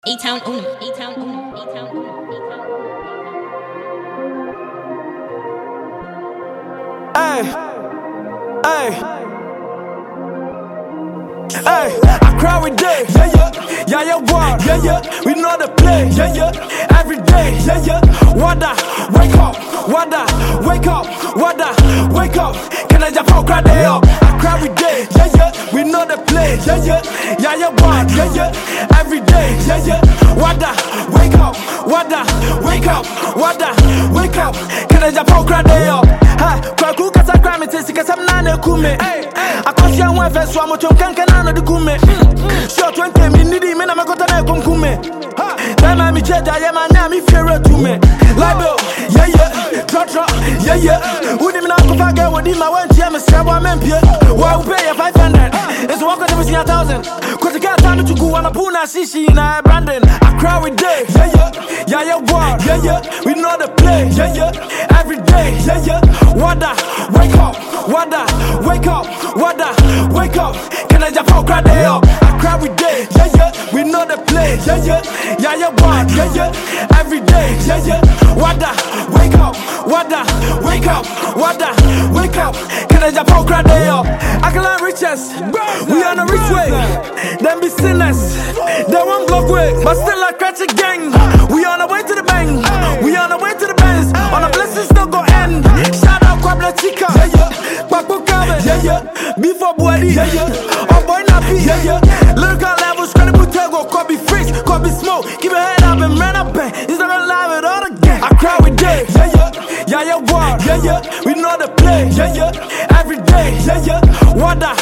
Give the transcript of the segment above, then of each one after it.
A-Town Unum, A-Town Unum, A-Town Unum, A-Town Unum. Hey, hey, hey, I cry with day, yeah, what, we know the play, every day, wada, wake up, can I just cry day up, I cry with day, we know the play, yeah, what, every day, wada, wake up, can I just cry day up, kwaku kasa cry me tesi kasa mnane kume, akosi anwa fesu amotom kankana no de kume, sure 20 me nidi me na makota na kumkume, dama mi cheja ye ma na mi fere to me, labo, tro, uni me na kufa ge wodi ma wanti me sebo amempie, wa pay ya 500, it's walk on every 1,000, cause the cat time to go on a puna shishi na Brandon, I cry with day, yeah, what, we know the play, every day, wada, wake up, can I just cry day up, I cry with day, we know the play, yeah, what, every day, wada, wake up, can I just cry day up, I can learn riches, we on a rich way, them be sinners, they won't block way, but still I catch a gang, we on our way to the bang, we on our way to the bands, on a blessings don't go end, shout out Kwabla Chica, Papo Kabe, before Buadi, oh boy Napi, lyrical levels, credible tego, Kobe freaks, Kobe smoke, keep your head up and man up, it's not alive it all again, I cry with day, yeah, what, we know the play, every day, wada,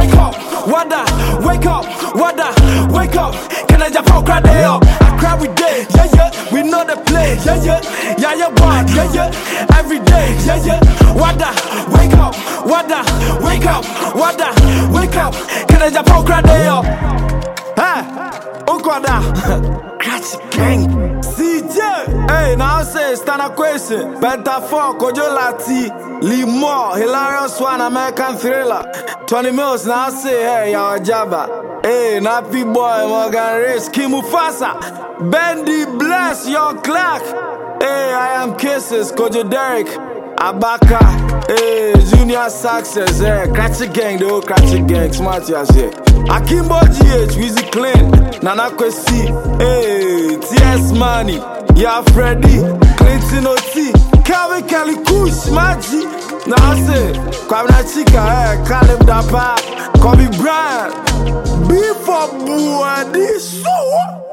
wake up, can I just cry day up, I cry with day, we know the play, yeah, what, every day, wada, wake up, can I just cry day up, Catch gang, CJ. Hey, now say stand a question. Better for Kojo Lati, Limo, hilarious one, American thriller. 20 mils now say, hey, y'all Jabba. Hey, Nappy boy, Morgan Race, Kim Mufasa, Bendy Bless, your Clark. Hey, I am Kisses, Kojo Derek, Abaka. Hey, Junior Success, hey, Cratchy Gang, the old Cratchy Gang, smart you say. Akimbo GH, Wizzy Clean, Nana Kwesi, hey, TS Money, yeah, Freddy, Clinton OT, Calvin Kelly Kush, Maggi, now I say, Kwabla Chica, hey, Caleb Dapa, Kobe Bryant, B for Buadi, so